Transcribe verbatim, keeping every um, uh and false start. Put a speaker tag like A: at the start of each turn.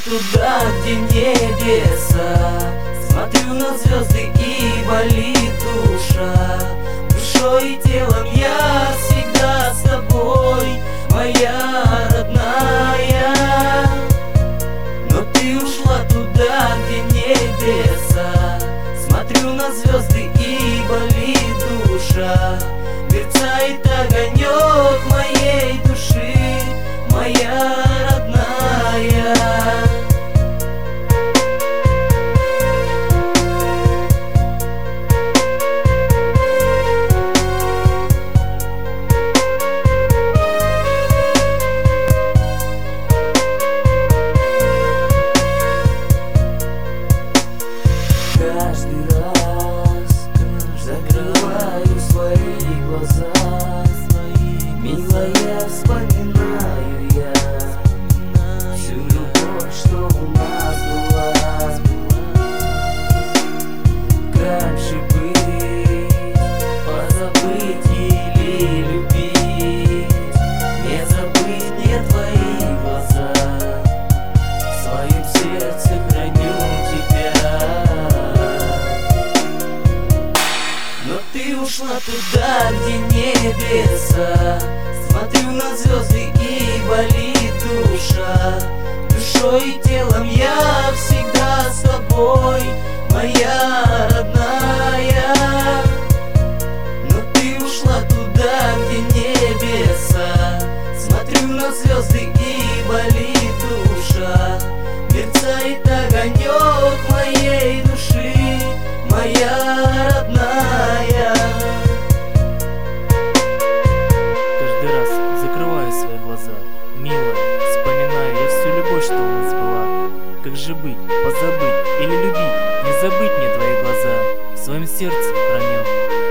A: туда, где небеса, смотрю на звезды и болит душа. Душой и телом я всегда с тобой, моя родная. Но ты ушла туда, где небеса, смотрю на звезды и болит душа. Мерцает огонек моей души, моя родная. Каждый раз закрываю свои глаза, милая, вспоминаю я всю любовь, что у нас была. Раньше быть, позабыть или любить, не забыть мне твои глаза, в своем сердце храню тебя. Но ты ушла туда, где небеса, смотрю на звезды и болит душа. Душой и телом я всегда с тобой, моя родная. Но ты ушла туда, где небеса, смотрю на звезды и болит душа. Мерцает огонек моей души, моя родная.
B: Каждый раз закрываю свои глаза, милая, вспоминаю я всю любовь, что у нас была. Как же быть, позабыть или любить, не забыть мне твои глаза, в своем сердце храню.